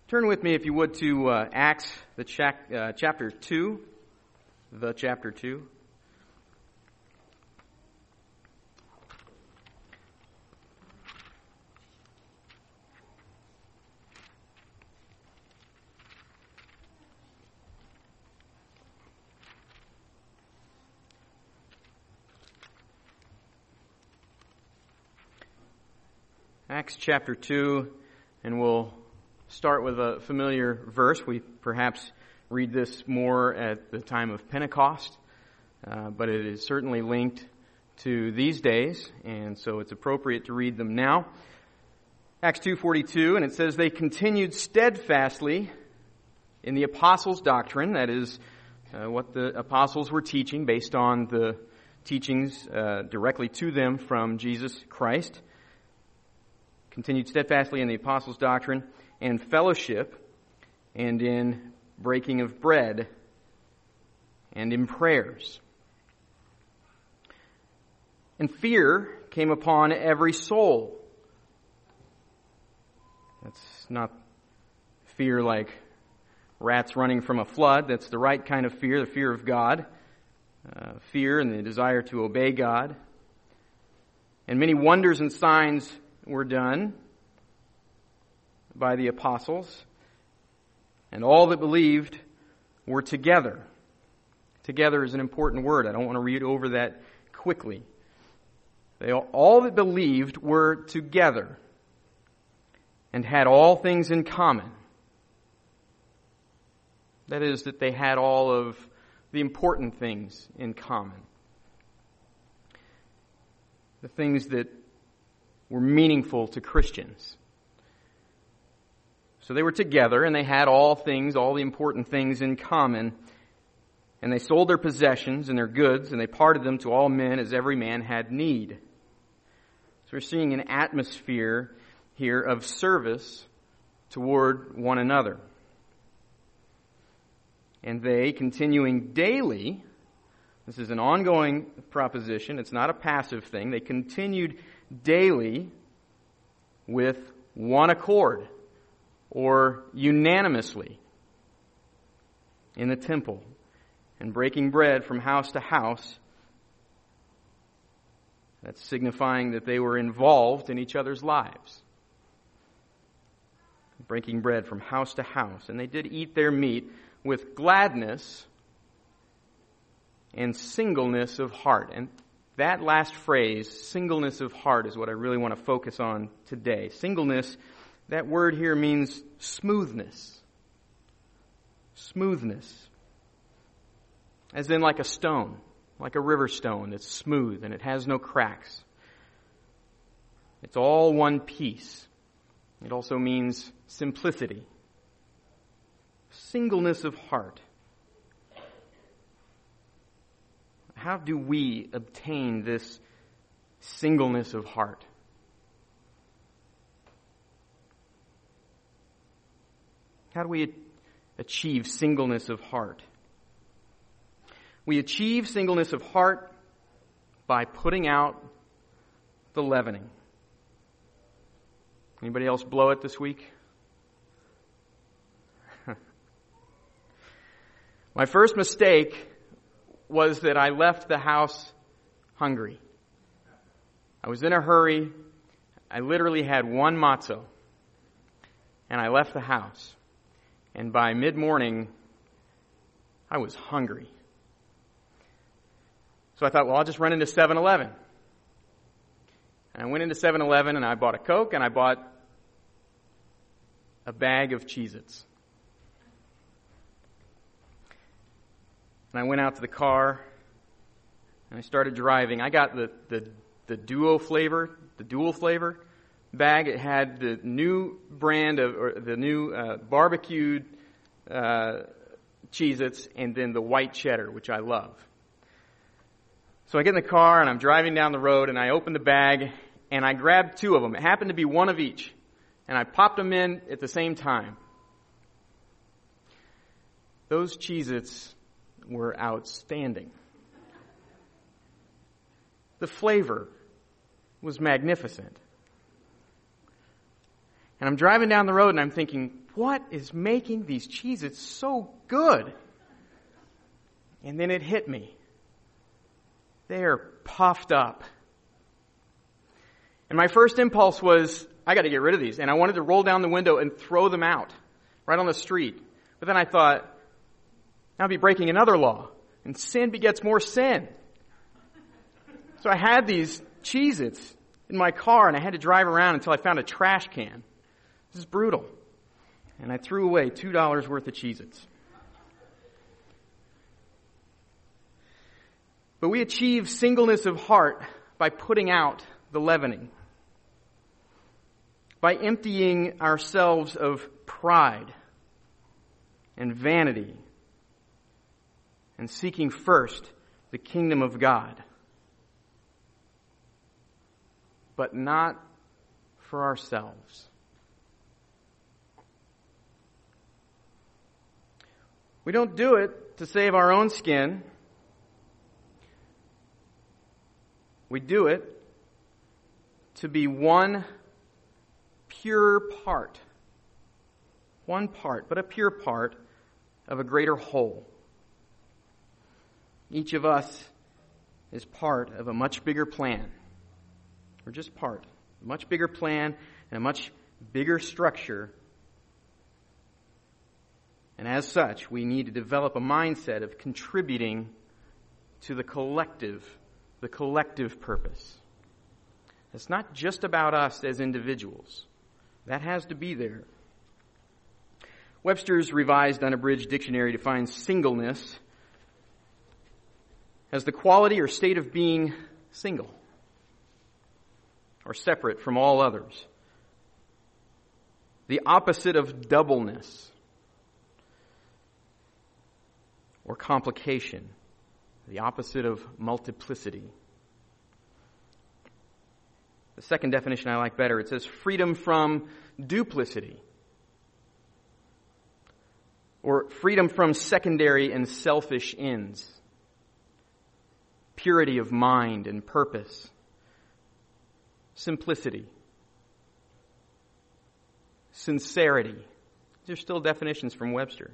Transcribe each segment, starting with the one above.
Turn with me, if you would, to Acts, chapter 2. Chapter 2. Acts chapter 2, and we'll start with a familiar verse. We perhaps read this more at the time of Pentecost, but it is certainly linked to these days, and so it's appropriate to read them now. Acts 2:42, and it says, "They continued steadfastly in the apostles' doctrine," that is, what the apostles were teaching based on the teachings directly to them from Jesus Christ. Continued steadfastly in the apostles' doctrine and fellowship, and in breaking of bread, and in prayers. And fear came upon every soul. That's not fear like rats running from a flood. That's the right kind of fear, the fear of God. Fear and the desire to obey God. And many wonders and signs were done by the apostles, and all that believed were together. Together is an important word. I don't want to read over that quickly. All that believed were together and had all things in common. That is, that they had all of the important things in common. The things that were meaningful to Christians. So they were together and they had all the important things in common. And they sold their possessions and their goods and they parted them to all men as every man had need. So we're seeing an atmosphere here of service toward one another. And they, continuing daily, this is an ongoing proposition, it's not a passive thing, they continued daily with one accord, or unanimously, in the temple, and breaking bread from house to house. That's signifying that they were involved in each other's lives. Breaking bread from house to house. And they did eat their meat with gladness and singleness of heart. And that last phrase, singleness of heart, is what I really want to focus on today. Singleness, that word here means smoothness. Smoothness. As in like a stone, like a river stone that's smooth and it has no cracks. It's all one piece. It also means simplicity. Singleness of heart. How do we obtain this singleness of heart? How do we achieve singleness of heart? We achieve singleness of heart by putting out the leavening. Anybody else blow it this week? My first mistake was that I left the house hungry. I was in a hurry. I literally had one matzo. And I left the house. And by mid-morning, I was hungry. So I thought, well, I'll just run into 7-Eleven. And I went into 7-Eleven and I bought a Coke and I bought a bag of Cheez-Its. And I went out to the car and I started driving. I got the dual flavor bag. It had the new brand or the new barbecued Cheez-Its and then the white cheddar, which I love. So I get in the car and I'm driving down the road and I open the bag and I grabbed two of them. It happened to be one of each. And I popped them in at the same time. Those Cheez-Its were outstanding. The flavor was magnificent. And I'm driving down the road and I'm thinking, what is making these Cheez-Its so good? And then it hit me. They are puffed up. And my first impulse was, I got to get rid of these. And I wanted to roll down the window and throw them out right on the street. But then I thought, I'll be breaking another law. And sin begets more sin. So I had these Cheez-Its in my car and I had to drive around until I found a trash can. This is brutal. And I threw away $2 worth of Cheez-Its. But we achieve singleness of heart by putting out the leavening. By emptying ourselves of pride and vanity and seeking first the kingdom of God. But not for ourselves. We don't do it to save our own skin. We do it to be one pure part. One part, but a pure part of a greater whole. Each of us is part of a much bigger plan. We're just part. A much bigger plan and a much bigger structure. And as such, we need to develop a mindset of contributing to the collective purpose. It's not just about us as individuals. That has to be there. Webster's Revised Unabridged Dictionary defines singleness as the quality or state of being single or separate from all others. The opposite of doubleness or complication. The opposite of multiplicity. The second definition I like better. It says freedom from duplicity. Or freedom from secondary and selfish ends. Purity of mind and purpose. Simplicity. Sincerity. These are still definitions from Webster.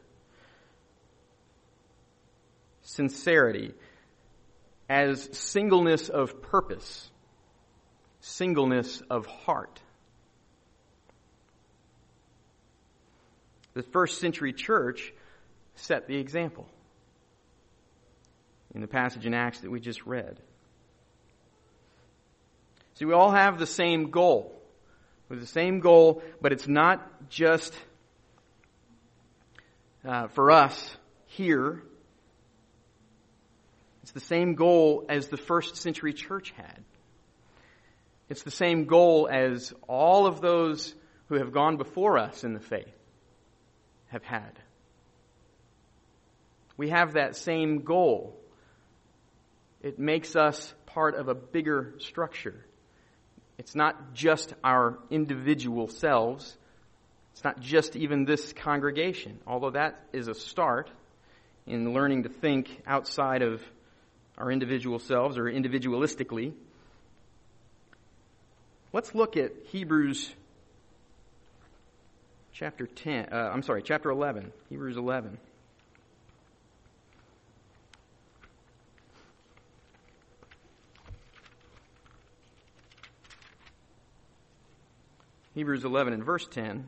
Sincerity as singleness of purpose, singleness of heart. The first century church set the example in the passage in Acts that we just read. See, we all have the same goal. With the same goal, but it's not just for us here. It's the same goal as the first century church had. It's the same goal as all of those who have gone before us in the faith have had. We have that same goal. It makes us part of a bigger structure. It's not just our individual selves. It's not just even this congregation, although that is a start in learning to think outside of our individual selves or individualistically. Let's look at Hebrews chapter 11. Hebrews 11. Hebrews 11 and verse 10.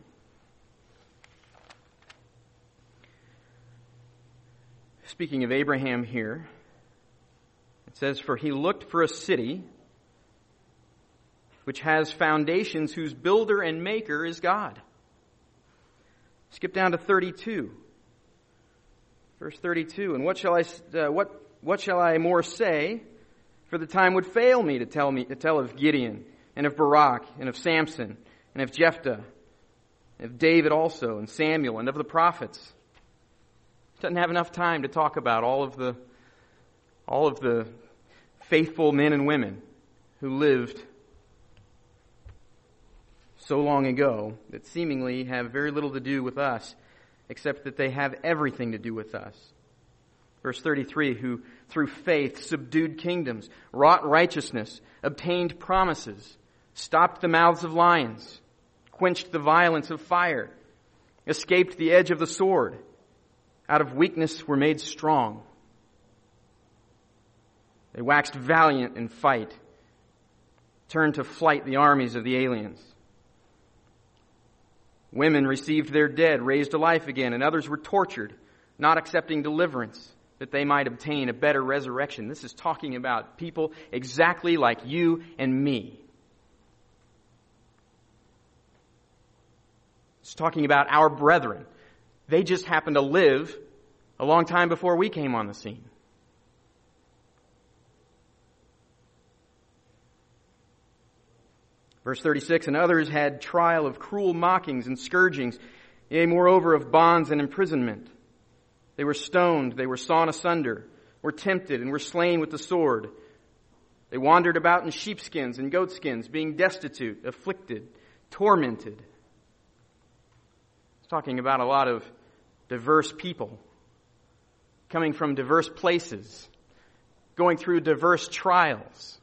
Speaking of Abraham here, it says, "For he looked for a city which has foundations, whose builder and maker is God." Skip down to 32. Verse 32, "And what shall I more say? For the time would fail me to tell of Gideon, and of Barak, and of Samson, and of Jephthah, and of David also, and Samuel, and of the prophets." Doesn't have enough time to talk about all of the faithful men and women who lived so long ago that seemingly have very little to do with us, except that they have everything to do with us. Verse 33, "Who through faith subdued kingdoms, wrought righteousness, obtained promises, stopped the mouths of lions, quenched the violence of fire, escaped the edge of the sword, out of weakness were made strong. They waxed valiant in fight, turned to flight the armies of the aliens. Women received their dead, raised to life again, and others were tortured, not accepting deliverance, that they might obtain a better resurrection. This is talking about people exactly like you and me. It's talking about our brethren. They just happened to live a long time before we came on the scene. Verse 36, and others had trial of cruel mockings and scourgings, yea, moreover of bonds and imprisonment. They were stoned, they were sawn asunder, were tempted, and were slain with the sword. They wandered about in sheepskins and goatskins, being destitute, afflicted, tormented. It's talking about a lot of diverse people, coming from diverse places, going through diverse trials.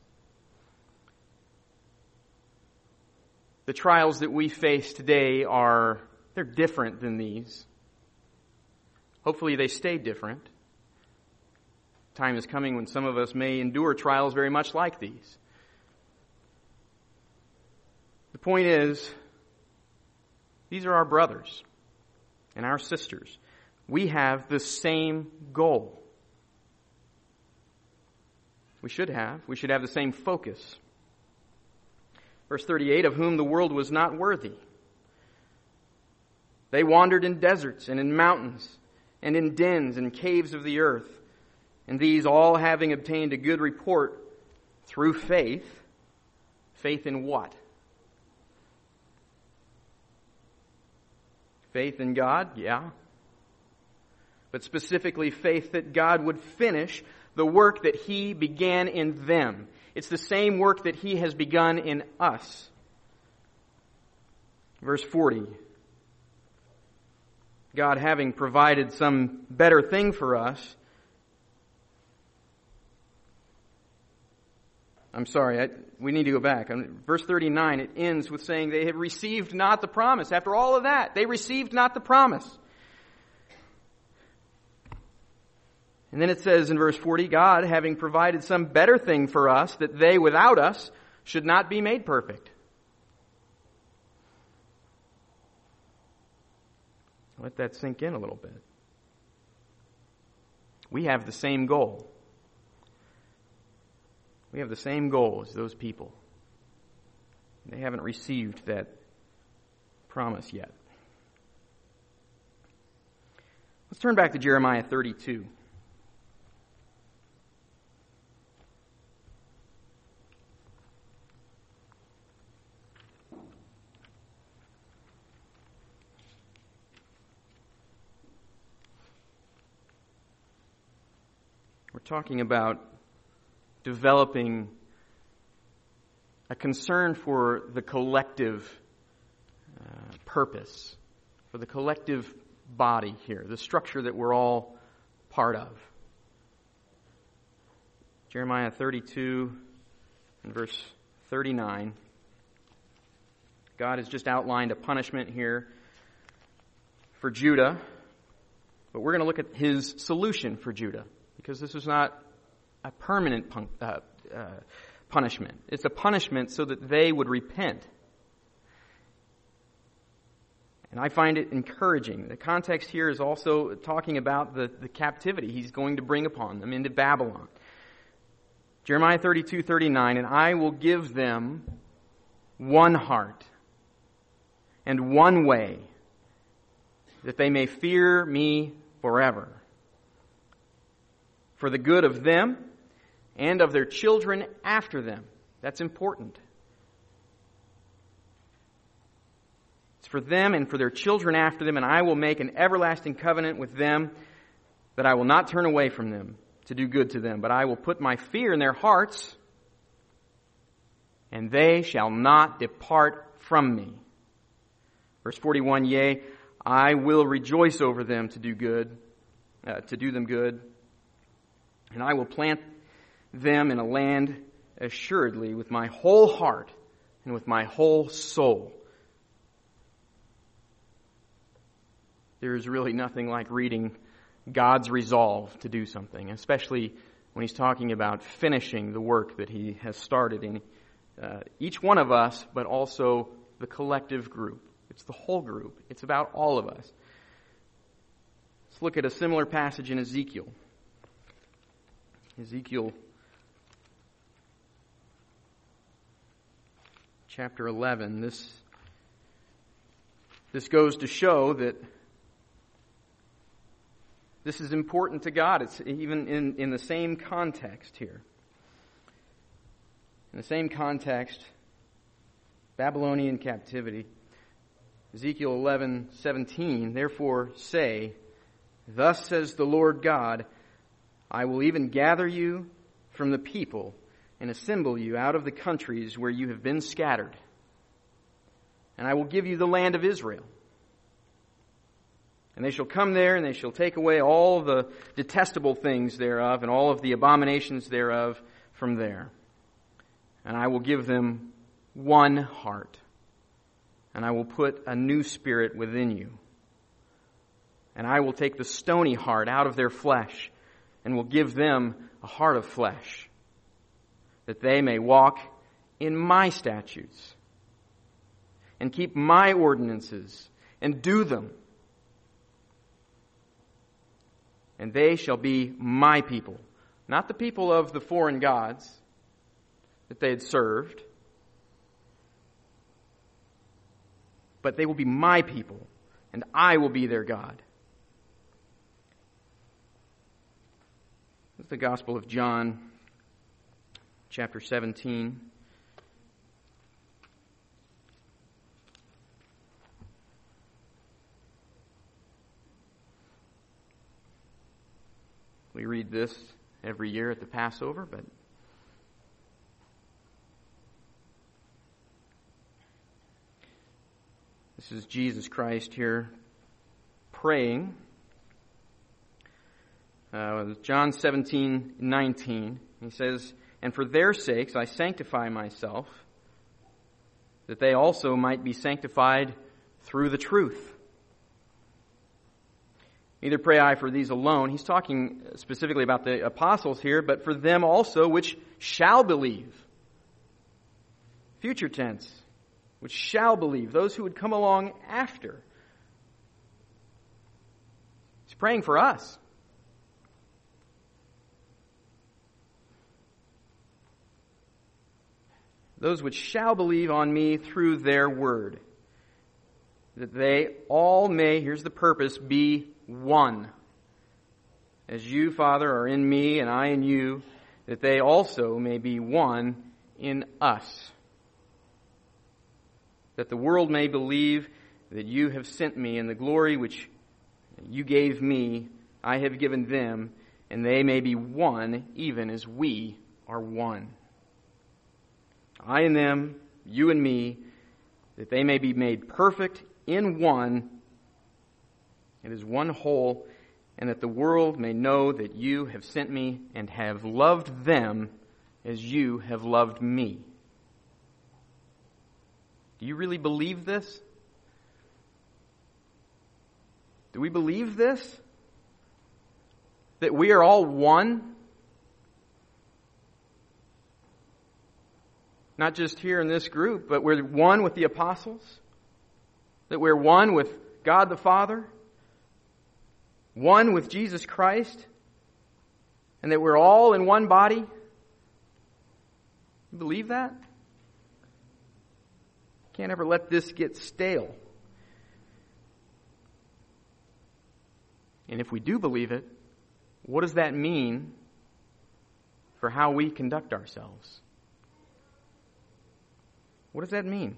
The trials that we face today they're different than these. Hopefully they stay different. Time is coming when some of us may endure trials very much like these. The point is, these are our brothers and our sisters. We have the same goal. We should have the same focus. Verse 38, of whom the world was not worthy. They wandered in deserts and in mountains and in dens and caves of the earth. And these all having obtained a good report through faith. Faith in what? Faith in God, yeah. But specifically faith that God would finish the work that He began in them. It's the same work that He has begun in us. Verse 40. God having provided some better thing for us. We need to go back. Verse 39, it ends with saying they have received not the promise. After all of that, they received not the promise. And then it says in verse 40, God having provided some better thing for us, that they without us should not be made perfect. Let that sink in a little bit. We have the same goal. We have the same goal as those people. They haven't received that promise yet. Let's turn back to Jeremiah 32. We're talking about developing a concern for the collective purpose, for the collective body here, the structure that we're all part of. Jeremiah 32 and verse 39. God has just outlined a punishment here for Judah, but we're going to look at His solution for Judah, because this is not a permanent punishment. It's a punishment so that they would repent. And I find it encouraging. The context here is also talking about the captivity He's going to bring upon them into Babylon. Jeremiah 32:39, and I will give them one heart and one way, that they may fear me forever, for the good of them and of their children after them. That's important. It's for them and for their children after them, and I will make an everlasting covenant with them, that I will not turn away from them to do good to them, but I will put my fear in their hearts, and they shall not depart from me. Verse 41, yea, I will rejoice over them to do them good, and I will plant them in a land assuredly with my whole heart and with my whole soul. There is really nothing like reading God's resolve to do something, especially when He's talking about finishing the work that He has started in each one of us, but also the collective group. It's the whole group. It's about all of us. Let's look at a similar passage in Ezekiel. Ezekiel chapter 11. This goes to show that this is important to God. It's even in the same context here. In the same context, Babylonian captivity. Ezekiel 11:17. Therefore say, Thus says the Lord God, I will even gather you from the people and assemble you out of the countries where you have been scattered. And I will give you the land of Israel. And they shall come there, and they shall take away all the detestable things thereof, and all of the abominations thereof from there. And I will give them one heart, and I will put a new spirit within you. And I will take the stony heart out of their flesh, and will give them a heart of flesh, that they may walk in my statutes, and keep my ordinances, and do them. And they shall be my people, not the people of the foreign gods that they had served, but they will be my people, and I will be their God. This is the Gospel of John, chapter 17. We read this every year at the Passover, but this is Jesus Christ here praying. John 17:19. He says, And for their sakes I sanctify myself, that they also might be sanctified through the truth. Neither pray I for these alone. He's talking specifically about the apostles here, but for them also which shall believe. Future tense. Which shall believe. Those who would come along after. He's praying for us. Those which shall believe on me through their word. That they all may, here's the purpose, be one. As you, Father, are in me and I in you, that they also may be one in us. That the world may believe that you have sent me, and the glory which you gave me, I have given them, and they may be one, even as we are one. I and them, you and me, that they may be made perfect in one, it is one whole, and that the world may know that you have sent me and have loved them as you have loved me. Do you really believe this? Do we believe this? That we are all one? Not just here in this group, but we're one with the apostles? That we're one with God the Father? One with Jesus Christ? And that we're all in one body? You believe that? Can't ever let this get stale. And if we do believe it, what does that mean for how we conduct ourselves? What does that mean?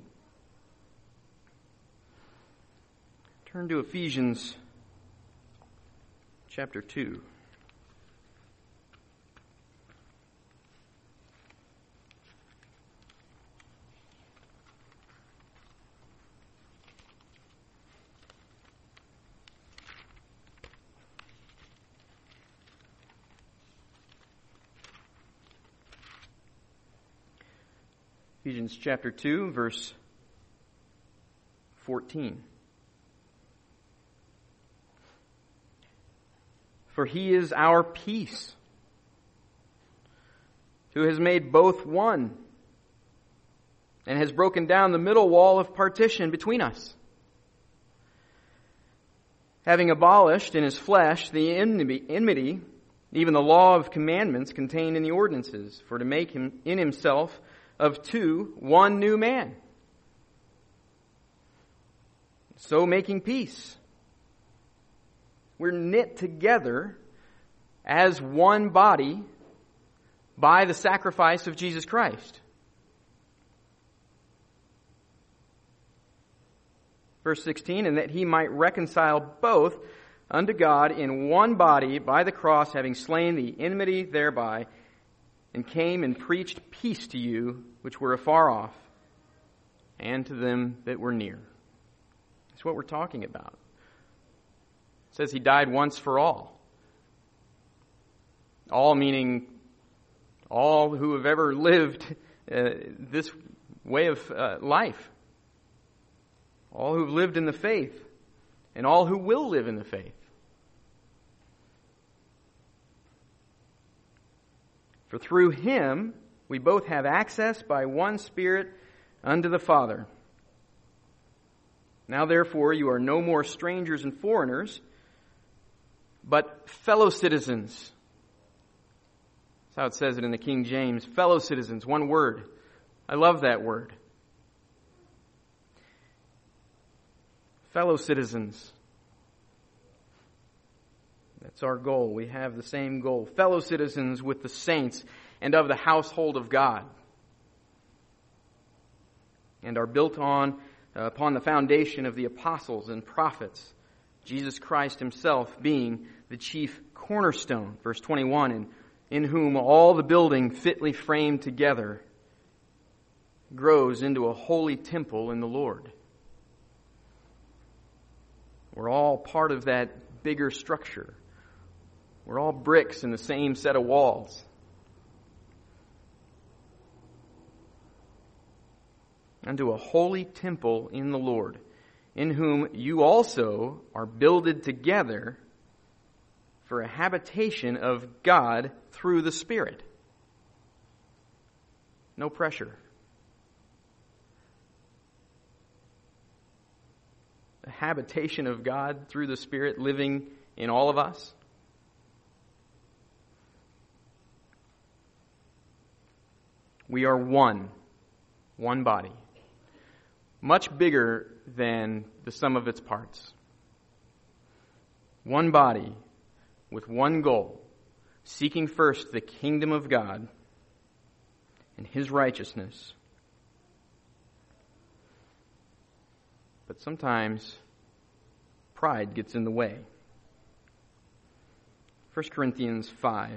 Turn to Ephesians chapter 2. Ephesians chapter 2, verse 14. For he is our peace, who has made both one, and has broken down the middle wall of partition between us, having abolished in his flesh the enmity, even the law of commandments contained in the ordinances, for to make him in himself of two one new man, so making peace. We're knit together as one body by the sacrifice of Jesus Christ. Verse 16, and that he might reconcile both unto God in one body by the cross, having slain the enmity thereby, and came and preached peace to you which were afar off, and to them that were near. That's what we're talking about. It says he died once for all. All meaning all who have ever lived this way of life. All who've lived in the faith, and all who will live in the faith. For through him we both have access by one Spirit unto the Father. Now therefore you are no more strangers and foreigners, but fellow citizens. That's how it says it in the King James. Fellow citizens, one word. I love that word. Fellow citizens. That's our goal. We have the same goal. Fellow citizens with the saints and of the household of God. And are built upon the foundation of the apostles and prophets, Jesus Christ himself being the chief cornerstone. Verse 21, and in whom all the building fitly framed together grows into a holy temple in the Lord. We're all part of that bigger structure. We're all bricks in the same set of walls. Unto a holy temple in the Lord, in whom you also are builded together for a habitation of God through the Spirit. No pressure. The habitation of God through the Spirit living in all of us. We are one body. Much bigger than the sum of its parts. One body with one goal, seeking first the kingdom of God and his righteousness. But sometimes pride gets in the way. 1 Corinthians 5.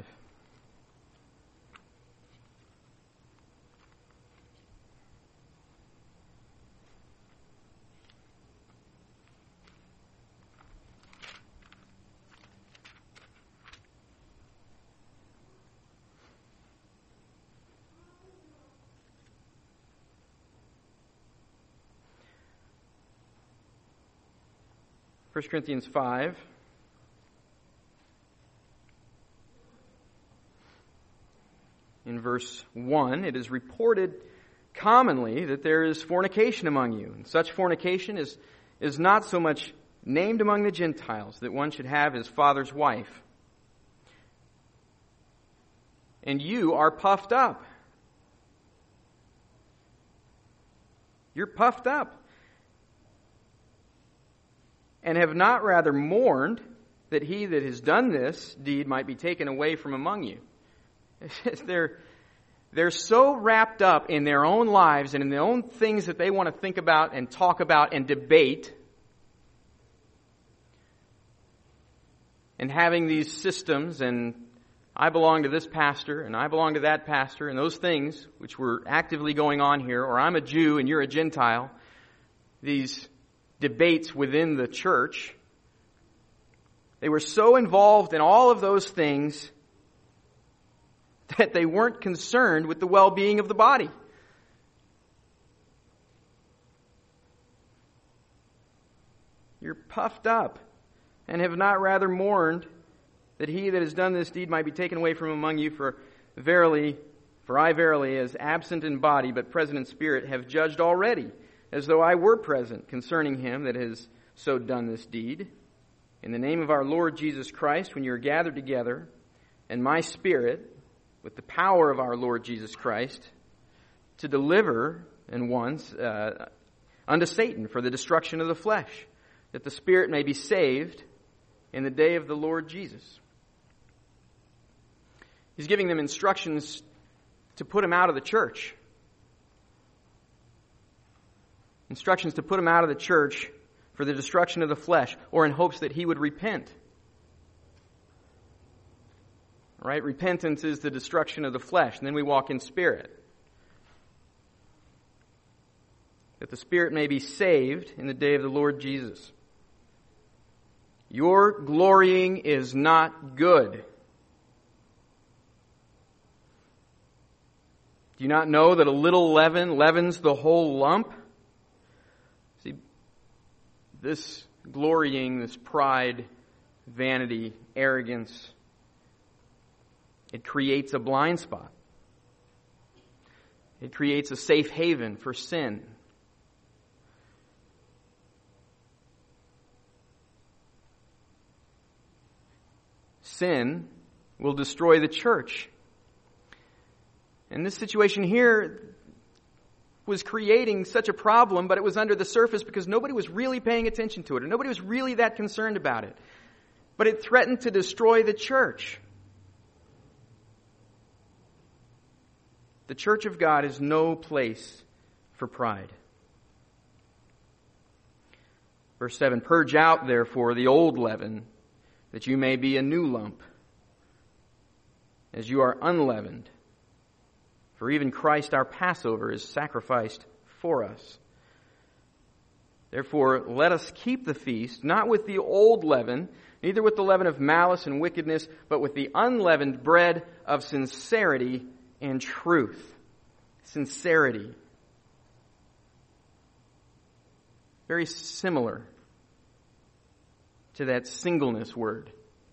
1 Corinthians 5. In verse 1, it is reported commonly that there is fornication among you. And such fornication is not so much named among the Gentiles, that one should have his father's wife. And you are puffed up. You're puffed up. And have not rather mourned that he that has done this deed might be taken away from among you. They're so wrapped up in their own lives and in their own things that they want to think about and talk about and debate, and having these systems, and I belong to this pastor and I belong to that pastor, and those things which were actively going on here, or I'm a Jew and you're a Gentile, these debates within the church. They were so involved in all of those things that they weren't concerned with the well-being of the body. You're puffed up and have not rather mourned that he that has done this deed might be taken away from among you. For I verily, as absent in body, but present in spirit, have judged already, as though I were present, concerning him that has so done this deed. In the name of our Lord Jesus Christ, when you are gathered together, and my spirit, with the power of our Lord Jesus Christ, to deliver and once unto Satan for the destruction of the flesh, that the spirit may be saved in the day of the Lord Jesus. He's giving them instructions to put him out of the church. Instructions to put him out of the church for the destruction of the flesh, or in hopes that he would repent. Right? Repentance is the destruction of the flesh, and then we walk in spirit. That the spirit may be saved in the day of the Lord Jesus. Your glorying is not good. Do you not know that a little leaven leavens the whole lump? See, this glorying, this pride, vanity, arrogance, it creates a blind spot. It creates a safe haven for sin. Sin will destroy the church. And this situation here was creating such a problem, but it was under the surface because nobody was really paying attention to it, and nobody was really that concerned about it. But it threatened to destroy the church. The church of God is no place for pride. Verse 7, purge out, therefore, the old leaven, that you may be a new lump, as you are unleavened. For even Christ our Passover is sacrificed for us. Therefore, let us keep the feast, not with the old leaven, neither with the leaven of malice and wickedness, but with the unleavened bread of sincerity and truth. Sincerity. Very similar to that singleness word.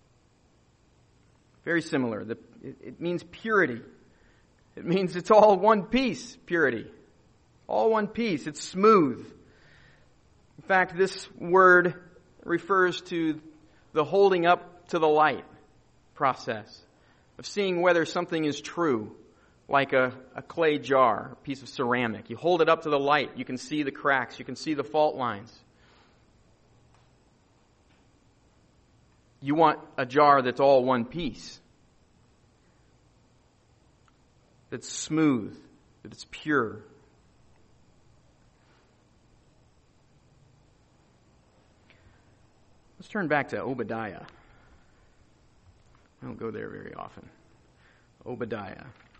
Very similar. It means purity. It means it's all one piece, purity. All one piece. It's smooth. In fact, this word refers to the holding up to the light process of seeing whether something is true, like a clay jar, a piece of ceramic. You hold it up to the light, you can see the cracks, you can see the fault lines. You want a jar that's all one piece. That's smooth, that it's pure. Let's turn back to Obadiah. I don't go there very often. Obadiah.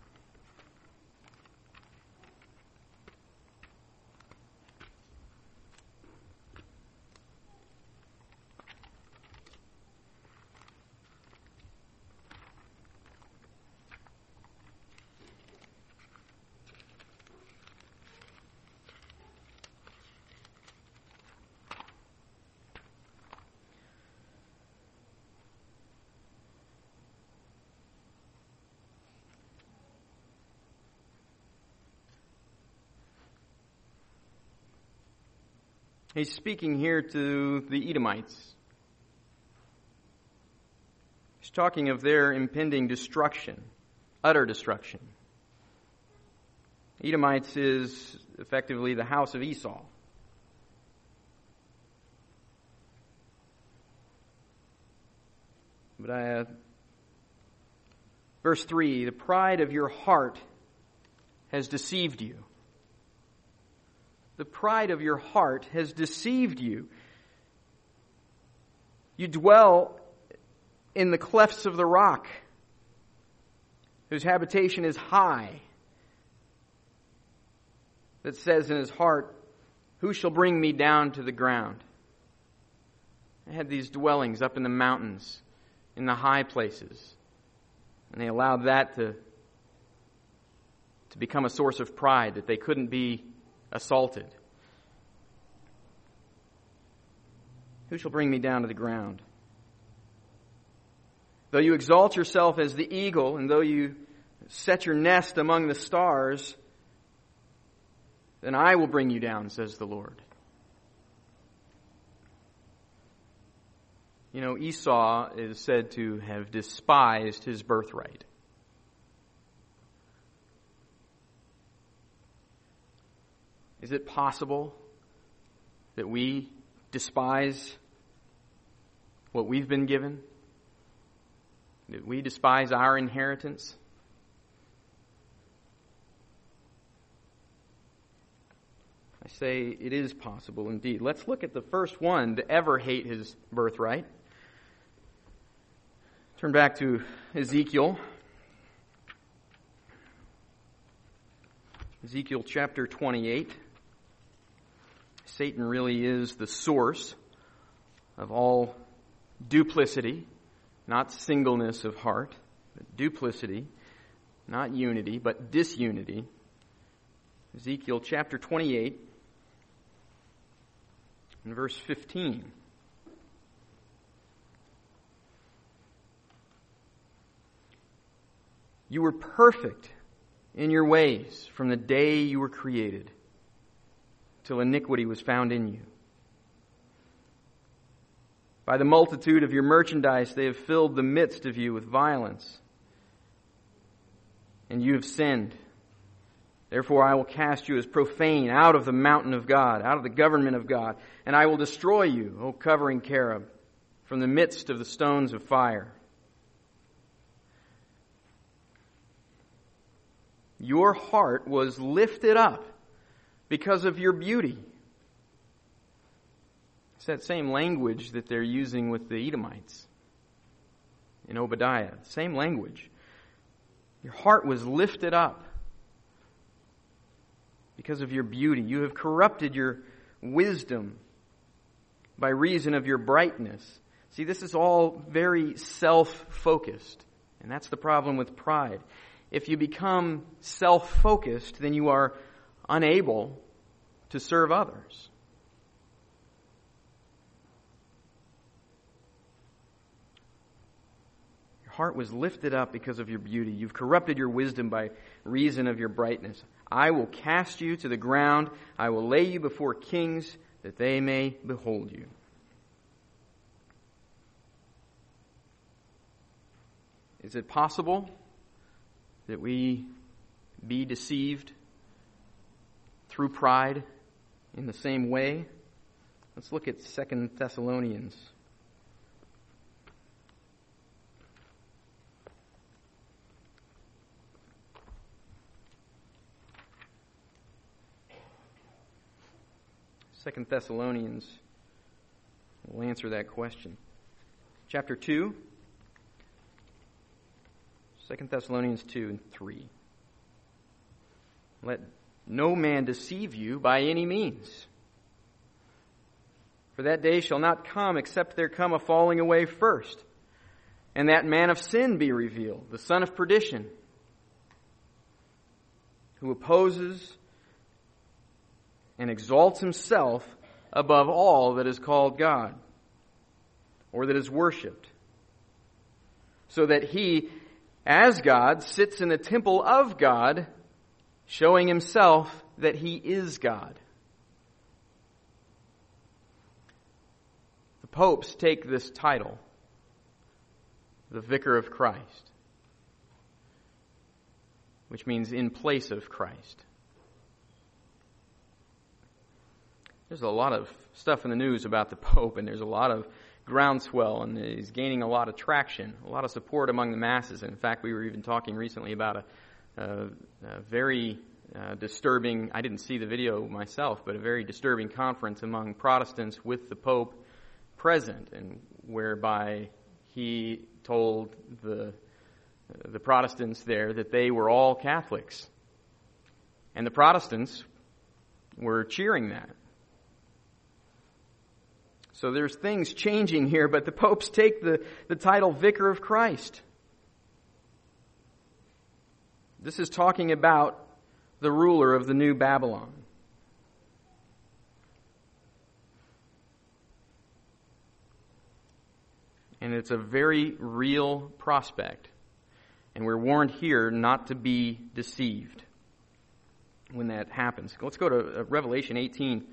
He's speaking here to the Edomites. He's talking of their impending destruction, utter destruction. Edomites is effectively the house of Esau. But verse 3, the pride of your heart has deceived you. The pride of your heart has deceived you. You dwell in the clefts of the rock, whose habitation is high, that says in his heart, who shall bring me down to the ground? They had these dwellings up in the mountains, in the high places, and they allowed that to become a source of pride, that they couldn't be assaulted. Who shall bring me down to the ground? Though you exalt yourself as the eagle, and though you set your nest among the stars, then I will bring you down, says the Lord. You know, Esau is said to have despised his birthright. Is it possible that we despise what we've been given? That we despise our inheritance? I say it is possible indeed. Let's look at the first one to ever hate his birthright. Turn back to Ezekiel. Ezekiel chapter 28. Satan really is the source of all duplicity, not singleness of heart, but duplicity, not unity, but disunity. Ezekiel chapter 28 and verse 15. You were perfect in your ways from the day you were created, till iniquity was found in you. By the multitude of your merchandise they have filled the midst of you with violence, and you have sinned. Therefore I will cast you as profane out of the mountain of God, out of the government of God, and I will destroy you, O covering cherub, from the midst of the stones of fire. Your heart was lifted up because of your beauty. It's that same language that they're using with the Edomites in Obadiah. Same language. Your heart was lifted up because of your beauty. You have corrupted your wisdom by reason of your brightness. See, this is all very self-focused, and that's the problem with pride. If you become self-focused, then you are unable to serve others. Your heart was lifted up because of your beauty. You've corrupted your wisdom by reason of your brightness. I will cast you to the ground. I will lay you before kings that they may behold you. Is it possible that we be deceived through pride in the same way? Let's look at 2 Thessalonians. Second Thessalonians will answer that question. Chapter 2. 2 Thessalonians 2 and 3. Let no man deceive you by any means. For that day shall not come except there come a falling away first, and that man of sin be revealed, the son of perdition, who opposes and exalts himself above all that is called God, or that is worshipped, so that he, as God, sits in the temple of God, showing himself that he is God. The popes take this title, the Vicar of Christ, which means in place of Christ. There's a lot of stuff in the news about the Pope, and there's a lot of groundswell, and he's gaining a lot of traction, a lot of support among the masses. And in fact, we were even talking recently about a very disturbing, I didn't see the video myself, but a very disturbing conference among Protestants with the Pope present, and whereby he told the Protestants there that they were all Catholics. And the Protestants were cheering that. So there's things changing here, but the popes take the title Vicar of Christ. This is talking about the ruler of the new Babylon. And it's a very real prospect. And we're warned here not to be deceived when that happens. Let's go to Revelation 18.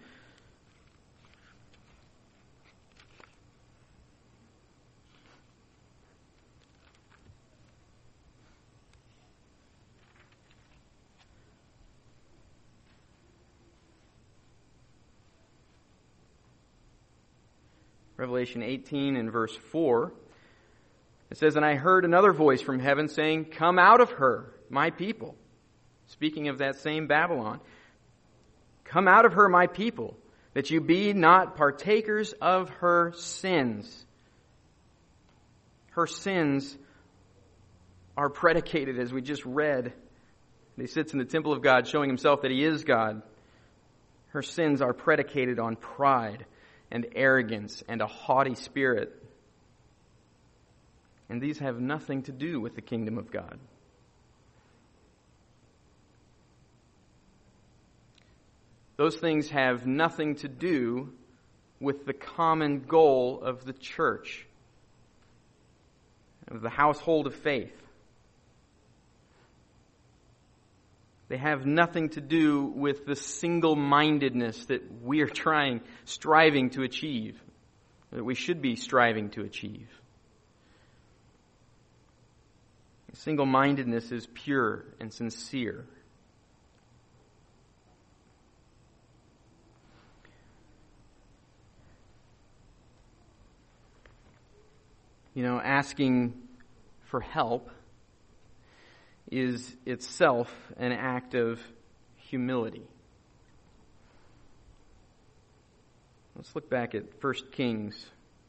Revelation 18 and verse 4. It says, "And I heard another voice from heaven saying, 'Come out of her, my people.'" Speaking of that same Babylon. "Come out of her, my people, that you be not partakers of her sins." Her sins are predicated, as we just read. He sits in the temple of God, showing himself that he is God. Her sins are predicated on pride and arrogance and a haughty spirit. And these have nothing to do with the kingdom of God. Those things have nothing to do with the common goal of the church, of the household of faith. They have nothing to do with the single-mindedness that we are striving to achieve, that we should be striving to achieve. Single-mindedness is pure and sincere. Asking for help is itself an act of humility. Let's look back at 1 Kings.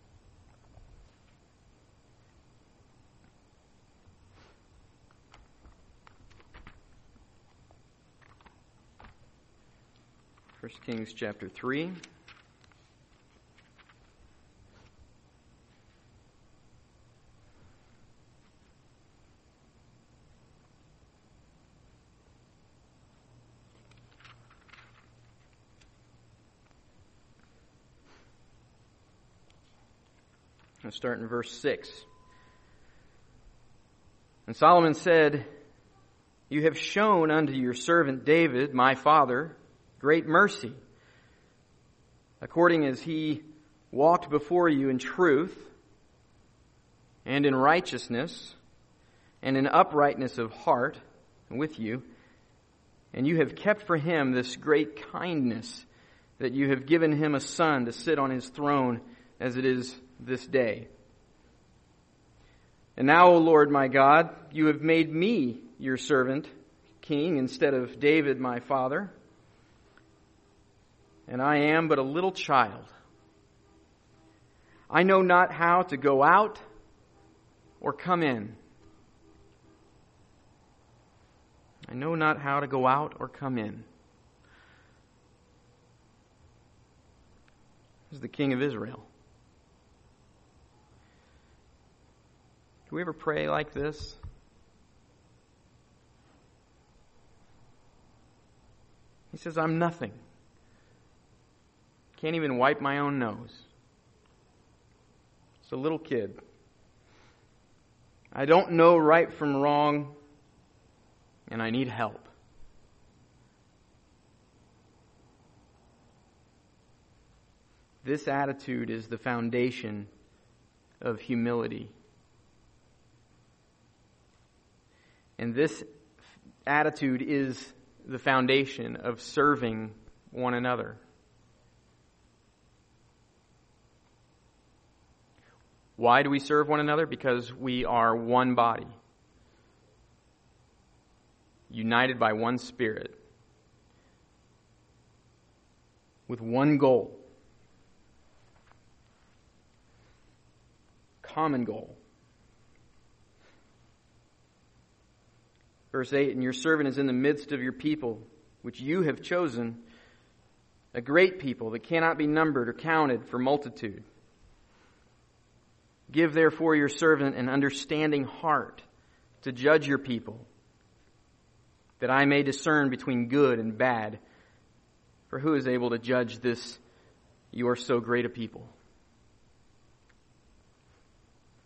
First Kings chapter 3. I'll start in verse 6. "And Solomon said, 'You have shown unto your servant David, my father, great mercy, according as he walked before you in truth and in righteousness and in uprightness of heart with you. And you have kept for him this great kindness, that you have given him a son to sit on his throne as it is this day. And now, O Lord my God, you have made me your servant king instead of David my father. And I am but a little child. I know not how to go out or come in. I know not how to go out or come in." This is the King of Israel. Do we ever pray like this? He says, "I'm nothing. Can't even wipe my own nose. It's a little kid. I don't know right from wrong, and I need help." This attitude is the foundation of humility. And this attitude is the foundation of serving one another. Why do we serve one another? Because we are one body, united by one Spirit, with one goal, common goal. Verse 8, "And your servant is in the midst of your people, which you have chosen, a great people that cannot be numbered or counted for multitude. Give therefore your servant an understanding heart to judge your people, that I may discern between good and bad. For who is able to judge this, you are so great a people?"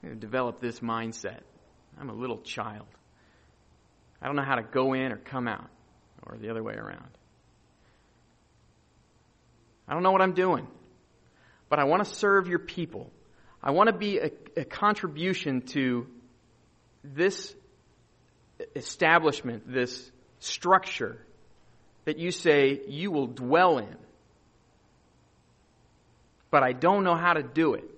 develop this mindset. I'm a little child. I don't know how to go in or come out, or the other way around. I don't know what I'm doing, but I want to serve your people. I want to be a contribution to this establishment, this structure that you say you will dwell in. But I don't know how to do it.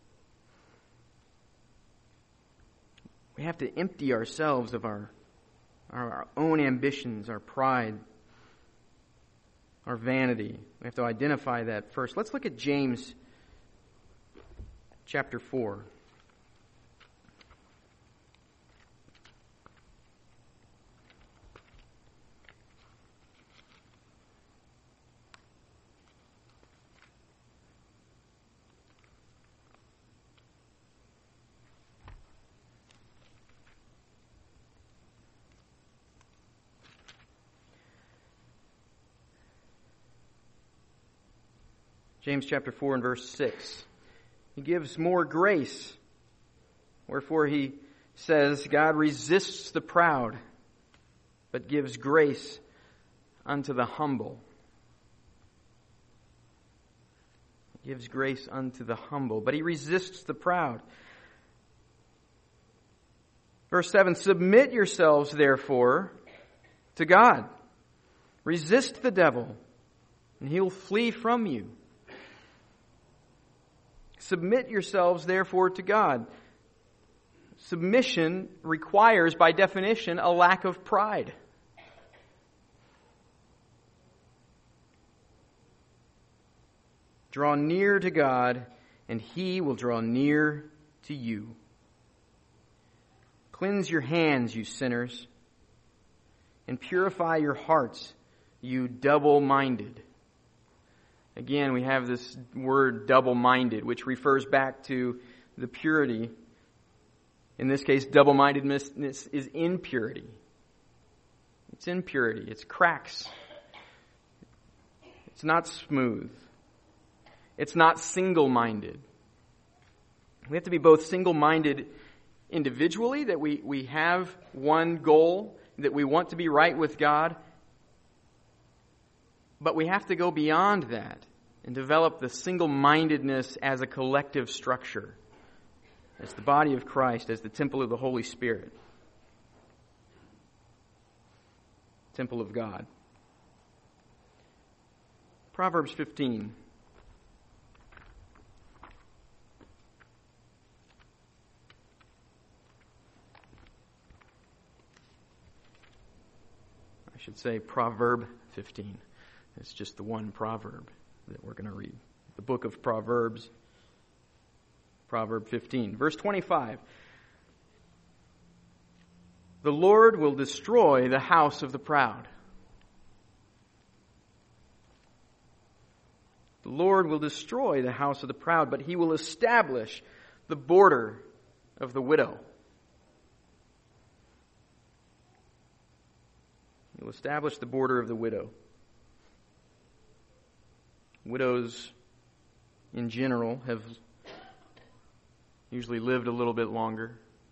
We have to empty ourselves of our own ambitions, our pride, our vanity. We have to identify that first. Let's look at James chapter 4. James chapter 4 and verse 6. He gives more grace. Wherefore he says, God resists the proud, but gives grace unto the humble. He gives grace unto the humble, but he resists the proud. Verse 7, submit yourselves therefore to God. Resist the devil, and he will flee from you. Submit yourselves, therefore, to God. Submission requires, by definition, a lack of pride. Draw near to God, and He will draw near to you. Cleanse your hands, you sinners, and purify your hearts, you double-minded. Again, we have this word double-minded, which refers back to the purity. In this case, double-mindedness is impurity. It's impurity. It's cracks. It's not smooth. It's not single-minded. We have to be both single-minded individually, that we have one goal, that we want to be right with God, but we have to go beyond that and develop the single-mindedness as a collective structure, as the body of Christ, as the temple of the Holy Spirit, temple of God. Proverbs 15. I should say Proverb 15. It's just the one proverb that we're going to read. The book of Proverbs, Proverb 15. Verse 25. The Lord will destroy the house of the proud. The Lord will destroy the house of the proud, but He will establish the border of the widow. He will establish the border of the widow. Widows, in general, have usually lived a little bit longer.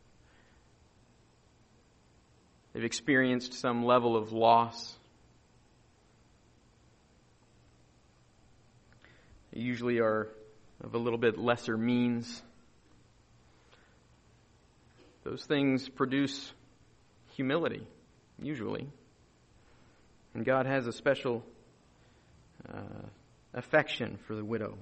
They've experienced some level of loss. They usually are of a little bit lesser means. Those things produce humility, usually. And God has a special affection for the widow.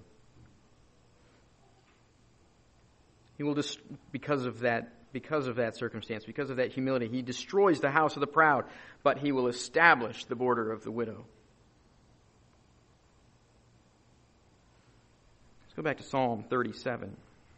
He will just, because of that circumstance, because of that humility, He destroys the house of the proud, but He will establish the border of the widow. Let's go back to Psalm 37.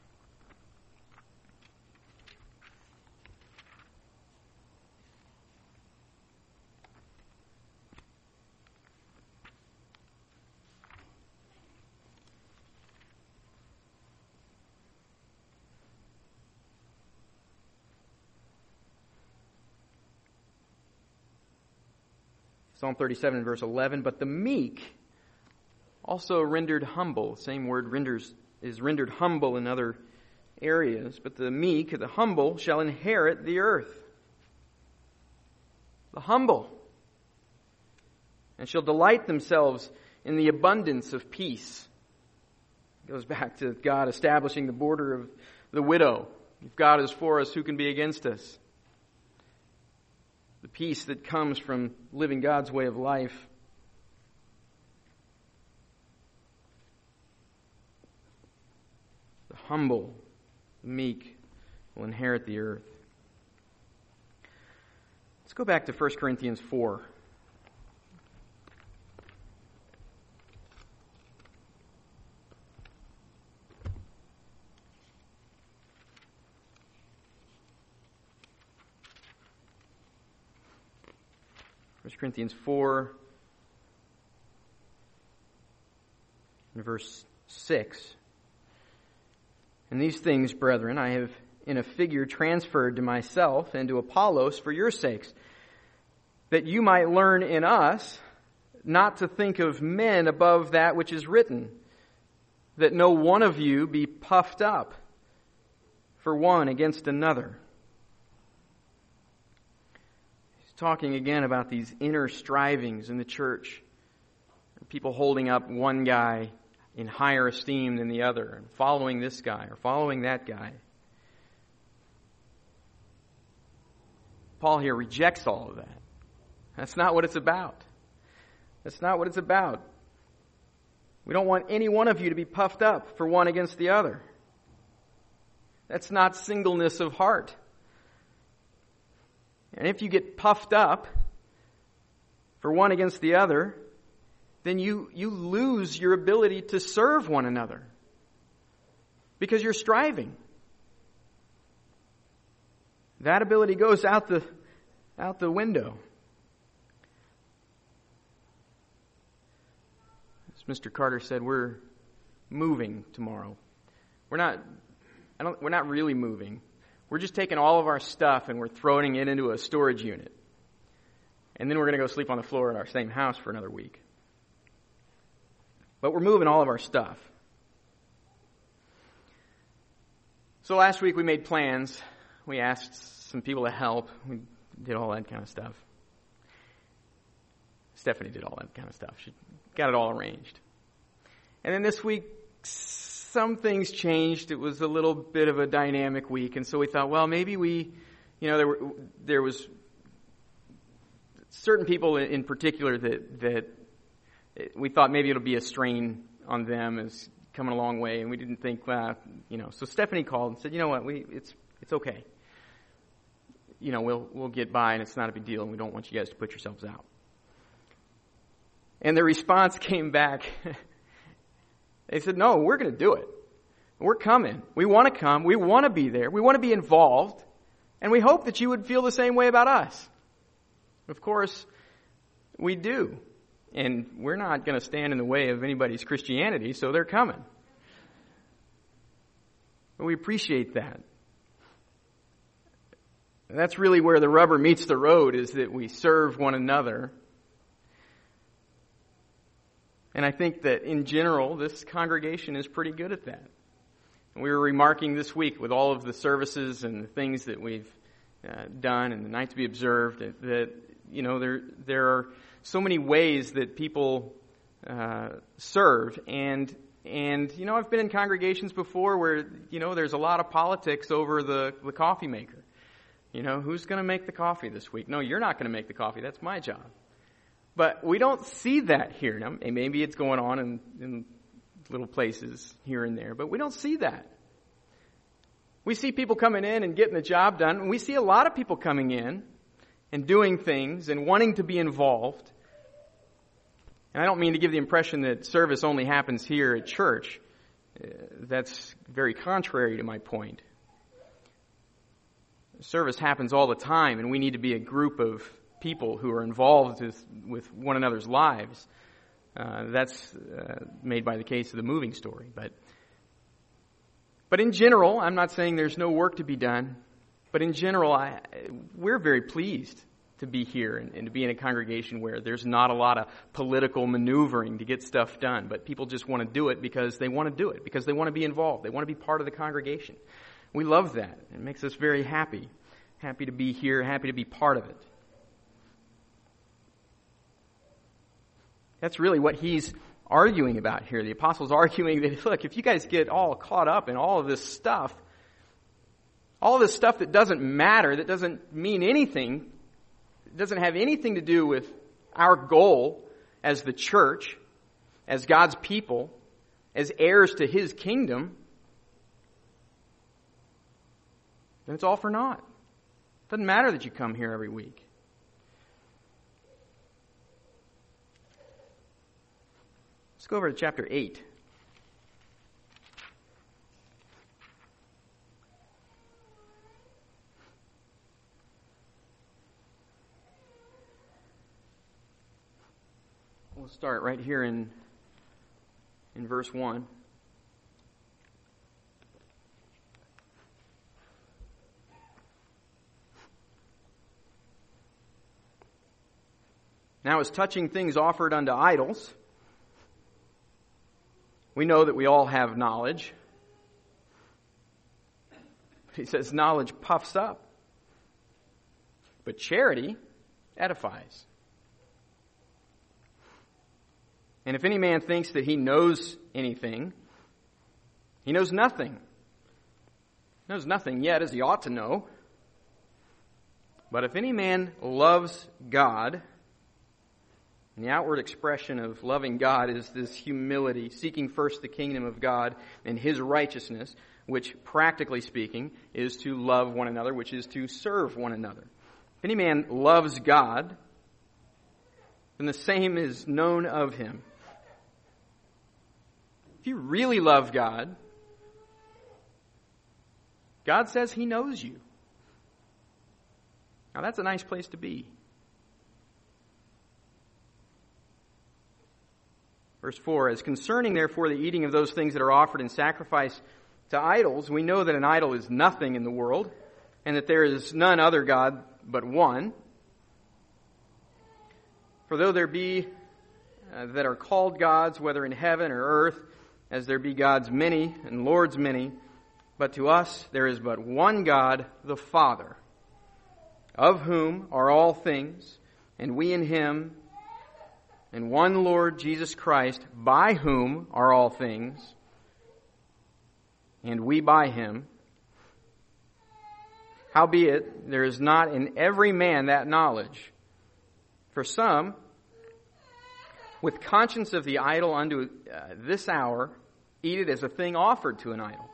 Psalm 37 verse 11, but the meek also rendered humble. Same word is rendered humble in other areas. But the meek, the humble, shall inherit the earth. The humble. And shall delight themselves in the abundance of peace. It goes back to God establishing the border of the widow. If God is for us, who can be against us? The peace that comes from living God's way of life. The humble, the meek will inherit the earth. Let's go back to 1 Corinthians 4. 1 Corinthians 4 and verse 6. And these things, brethren, I have in a figure transferred to myself and to Apollos for your sakes, that you might learn in us not to think of men above that which is written, that no one of you be puffed up for one against another. He's talking again about these inner strivings in the church. People holding up one guy in higher esteem than the other, and following this guy or following that guy. Paul here rejects all of that. That's not what it's about. That's not what it's about. We don't want any one of you to be puffed up for one against the other. That's not singleness of heart. And if you get puffed up for one against the other, then you lose your ability to serve one another because you're striving. That ability goes out the window. As Mr. Carter said, we're moving tomorrow. We're not really moving. We're just taking all of our stuff and we're throwing it into a storage unit. And then we're going to go sleep on the floor in our same house for another week. But we're moving all of our stuff. So last week we made plans. We asked some people to help. We did all that kind of stuff. Stephanie did all that kind of stuff. She got it all arranged. And then this week, some things changed. It was a little bit of a dynamic week. And so we thought, well, maybe there was certain people in particular that we thought maybe it'll be a strain on them as coming a long way, and we didn't think, So Stephanie called and said, you know what, it's okay. We'll get by, and it's not a big deal, and we don't want you guys to put yourselves out. And the response came back. They said, no, we're going to do it. We're coming. We want to come. We want to be there. We want to be involved, and we hope that you would feel the same way about us. Of course, we do. And we're not going to stand in the way of anybody's Christianity, so they're coming. But we appreciate that. And that's really where the rubber meets the road, is that we serve one another. And I think that in general, this congregation is pretty good at that. And we were remarking this week with all of the services and the things that we've done and the night to be observed that there are so many ways that people serve, and I've been in congregations before where there's a lot of politics over the coffee maker. Who's going to make the coffee this week? No, you're not going to make the coffee. That's my job. But we don't see that here. Now, maybe it's going on in little places here and there, but we don't see that. We see people coming in and getting the job done, and we see a lot of people coming in and doing things and wanting to be involved. And I don't mean to give the impression that service only happens here at church. That's very contrary to my point. Service happens all the time, and we need to be a group of people who are involved with one another's lives. That's made by the case of the moving story. But in general, I'm not saying there's no work to be done. But in general, we're very pleased to be here and to be in a congregation where there's not a lot of political maneuvering to get stuff done. But people just want to do it because they want to do it, because they want to be involved. They want to be part of the congregation. We love that. It makes us very happy. Happy to be here, happy to be part of it. That's really what he's arguing about here. The apostle's arguing that, look, if you guys get all caught up in all of this stuff that doesn't matter, that doesn't mean anything, doesn't have anything to do with our goal as the church, as God's people, as heirs to His kingdom, then it's all for naught. It doesn't matter that you come here every week. Let's go over to chapter 8. We'll start right here in verse 1. Now, as touching things offered unto idols, we know that we all have knowledge. He says knowledge puffs up, but charity edifies. And if any man thinks that he knows anything, he knows nothing. He knows nothing yet as he ought to know. But if any man loves God, and the outward expression of loving God is this humility, seeking first the kingdom of God and His righteousness, which practically speaking is to love one another, which is to serve one another. If any man loves God, then the same is known of him. If you really love God, God says He knows you. Now that's a nice place to be. Verse 4, as concerning therefore the eating of those things that are offered in sacrifice to idols, we know that an idol is nothing in the world, and that there is none other God but one. For though there be that are called gods, whether in heaven or earth, as there be gods many and lords many, but to us there is but one God, the Father, of whom are all things, and we in Him, and one Lord Jesus Christ, by whom are all things, and we by Him. Howbeit, there is not in every man that knowledge. For some, with conscience of the idol unto this hour, eat it as a thing offered to an idol.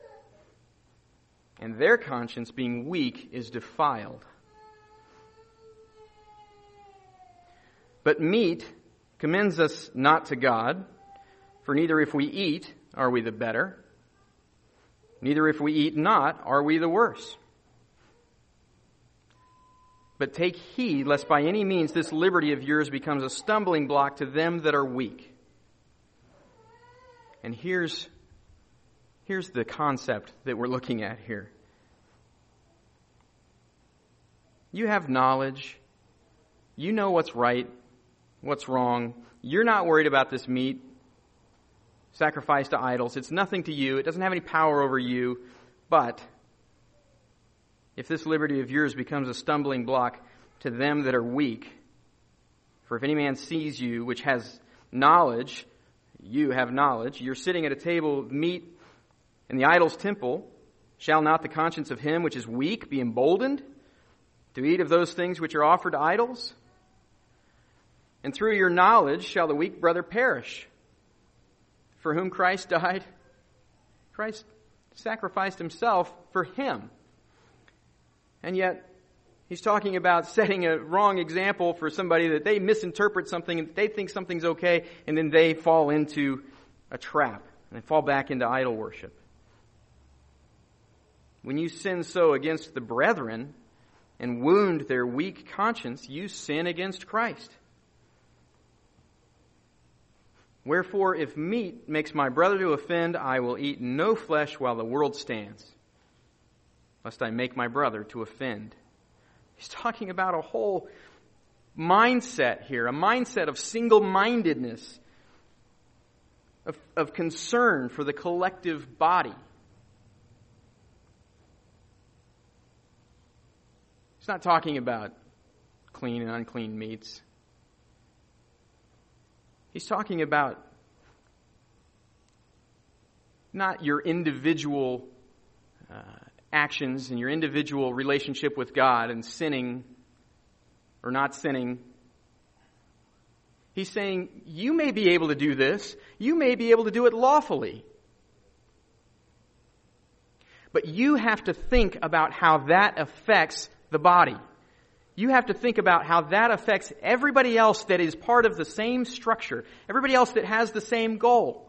And their conscience, being weak, is defiled. But meat commends us not to God, for neither if we eat are we the better, neither if we eat not are we the worse. But take heed, lest by any means this liberty of yours becomes a stumbling block to them that are weak. And here's the concept that we're looking at here. You have knowledge. You know what's right, what's wrong. You're not worried about this meat sacrificed to idols. It's nothing to you. It doesn't have any power over you. But if this liberty of yours becomes a stumbling block to them that are weak, for if any man sees you, which has knowledge, you have knowledge, you're sitting at a table of meat in the idol's temple, shall not the conscience of him which is weak be emboldened to eat of those things which are offered to idols? And through your knowledge shall the weak brother perish, for whom Christ died. Christ sacrificed Himself for him. And yet, He's talking about setting a wrong example for somebody that they misinterpret something and they think something's okay, and then they fall into a trap and they fall back into idol worship. When you sin so against the brethren and wound their weak conscience, you sin against Christ. Wherefore, if meat makes my brother to offend, I will eat no flesh while the world stands, lest I make my brother to offend. He's talking about a whole mindset here, a mindset of single-mindedness, of concern for the collective body. He's not talking about clean and unclean meats. He's talking about not your individual actions and your individual relationship with God and sinning or not sinning. He's saying, you may be able to do this. You may be able to do it lawfully. But you have to think about how that affects the body. You have to think about how that affects everybody else that is part of the same structure. Everybody else that has the same goal.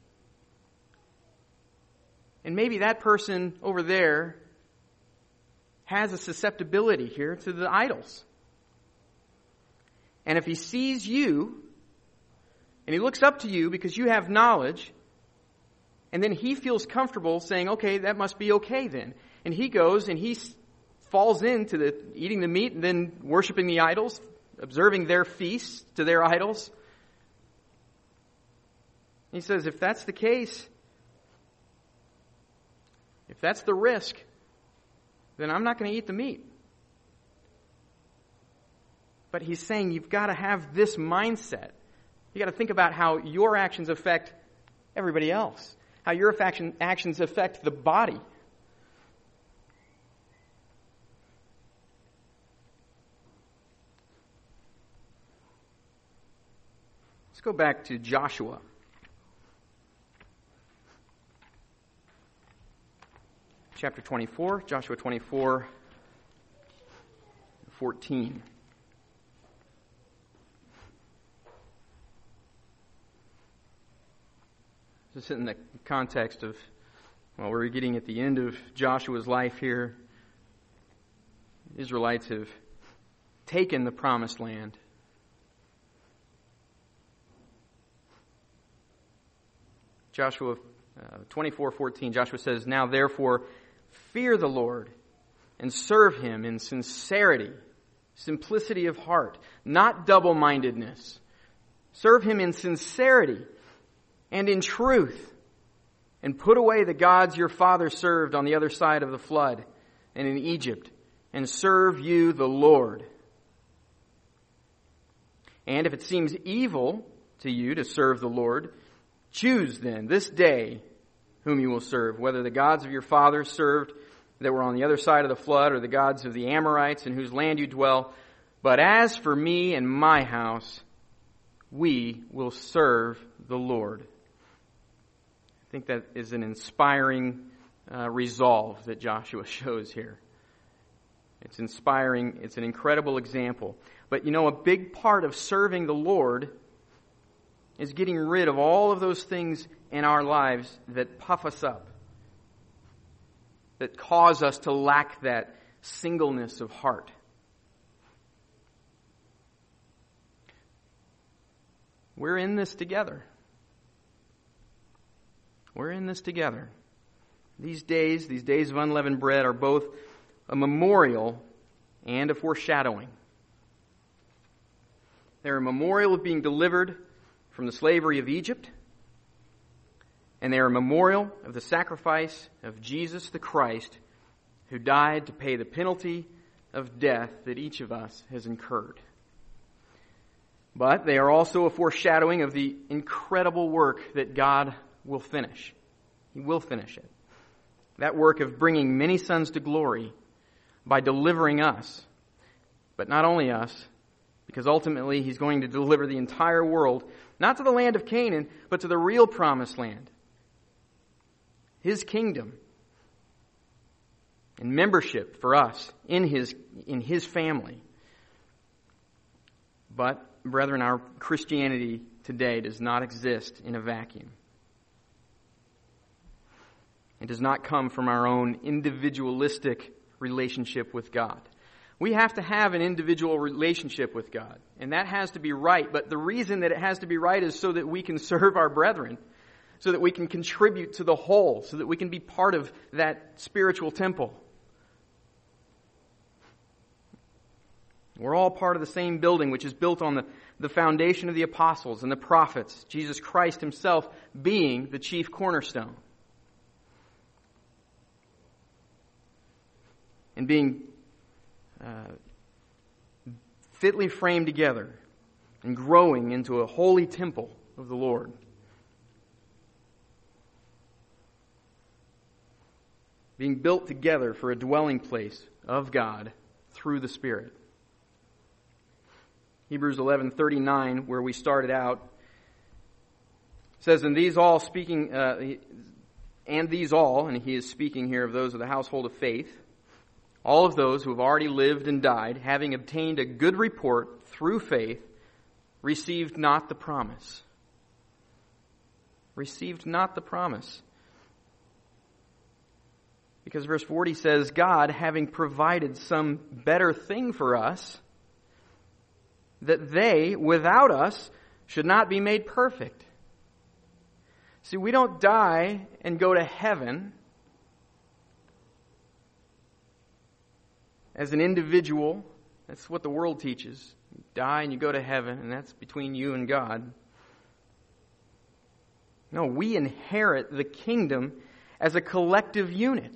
And maybe that person over there has a susceptibility here to the idols. And if he sees you, and he looks up to you because you have knowledge, and then he feels comfortable saying, okay, that must be okay then. And he goes and he falls into eating the meat and then worshiping the idols, observing their feasts to their idols. He says, if that's the case, if that's the risk, then I'm not going to eat the meat. But he's saying you've got to have this mindset. You've got to think about how your actions affect everybody else. How your actions affect the body. Let's go back to Joshua. Chapter 24, Joshua 24, 14. This is in the context of, well, we're getting at the end of Joshua's life here. Israelites have taken the promised land. Joshua 24:14, Joshua says, now therefore fear the Lord and serve him in sincerity, simplicity of heart, not double-mindedness. Serve him in sincerity and in truth, and put away the gods your father served on the other side of the flood and in Egypt, and serve you the Lord. And if it seems evil to you to serve the Lord, choose then this day whom you will serve, whether the gods of your fathers served that were on the other side of the flood, or the gods of the Amorites in whose land you dwell. But as for me and my house, we will serve the Lord. I think that is an inspiring resolve that Joshua shows here. It's inspiring. It's an incredible example. But a big part of serving the Lord is getting rid of all of those things in our lives that puff us up, that cause us to lack that singleness of heart. We're in this together. We're in this together. These days of unleavened bread, are both a memorial and a foreshadowing. They're a memorial of being delivered from the slavery of Egypt, and they're a memorial of the sacrifice of Jesus the Christ, who died to pay the penalty of death that each of us has incurred. But they are also a foreshadowing of the incredible work that God will finish. He will finish it. That work of bringing many sons to glory by delivering us. But not only us, because ultimately He's going to deliver the entire world, not to the land of Canaan, but to the real promised land. His kingdom and membership for us in His family. But, brethren, our Christianity today does not exist in a vacuum. It does not come from our own individualistic relationship with God. We have to have an individual relationship with God, and that has to be right. But the reason that it has to be right is so that we can serve our brethren, so that we can contribute to the whole, so that we can be part of that spiritual temple. We're all part of the same building, which is built on the foundation of the apostles and the prophets, Jesus Christ Himself being the chief cornerstone. And being fitly framed together and growing into a holy temple of the Lord. Being built together for a dwelling place of God through the Spirit. Hebrews 11:39, where we started out, says, and he is speaking here of those of the household of faith, all of those who have already lived and died, having obtained a good report through faith, received not the promise. Received not the promise. Because verse 40 says, God, having provided some better thing for us, that they, without us, should not be made perfect. See, we don't die and go to heaven as an individual. That's what the world teaches. You die and you go to heaven, and that's between you and God. No, we inherit the kingdom as a collective unit.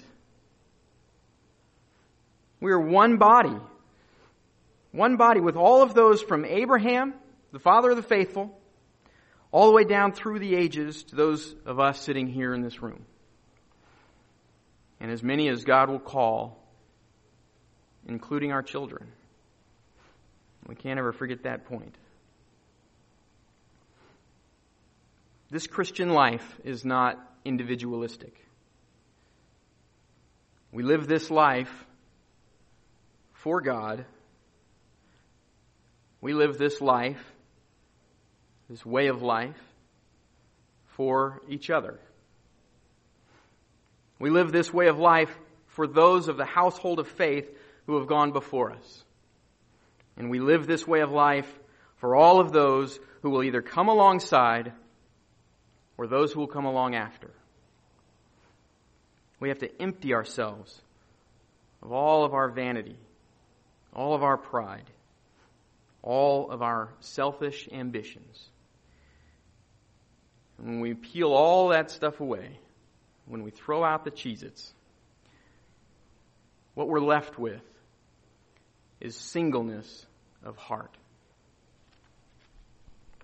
We are one body. One body with all of those from Abraham, the father of the faithful, all the way down through the ages to those of us sitting here in this room. And as many as God will call, including our children. We can't ever forget that point. This Christian life is not individualistic. We live this life for God. We live this life, this way of life, for each other. We live this way of life for those of the household of faith who have gone before us. And we live this way of life for all of those who will either come alongside or those who will come along after. We have to empty ourselves of all of our vanity, all of our pride, all of our selfish ambitions. And when we peel all that stuff away, when we throw out the Cheez-Its, what we're left with is singleness of heart.